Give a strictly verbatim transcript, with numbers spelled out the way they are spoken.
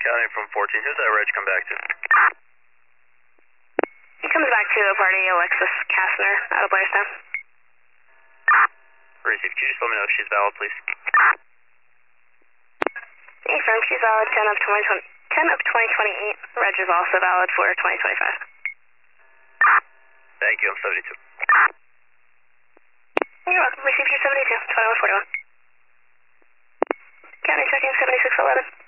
Counting from fourteen, who's that reg come back to? He comes back to a party, Alexis Kastner, out of Blairstown. Receive, could you just let me know if she's valid, please? Confirm, she's valid, ten of twenty twenty, ten of twenty twenty-eight. Reg is also valid for twenty twenty-five. Thank you, I'm seventy-two. You're welcome, received your seventy-two, twenty-one forty-one. County checking seventy-six eleven.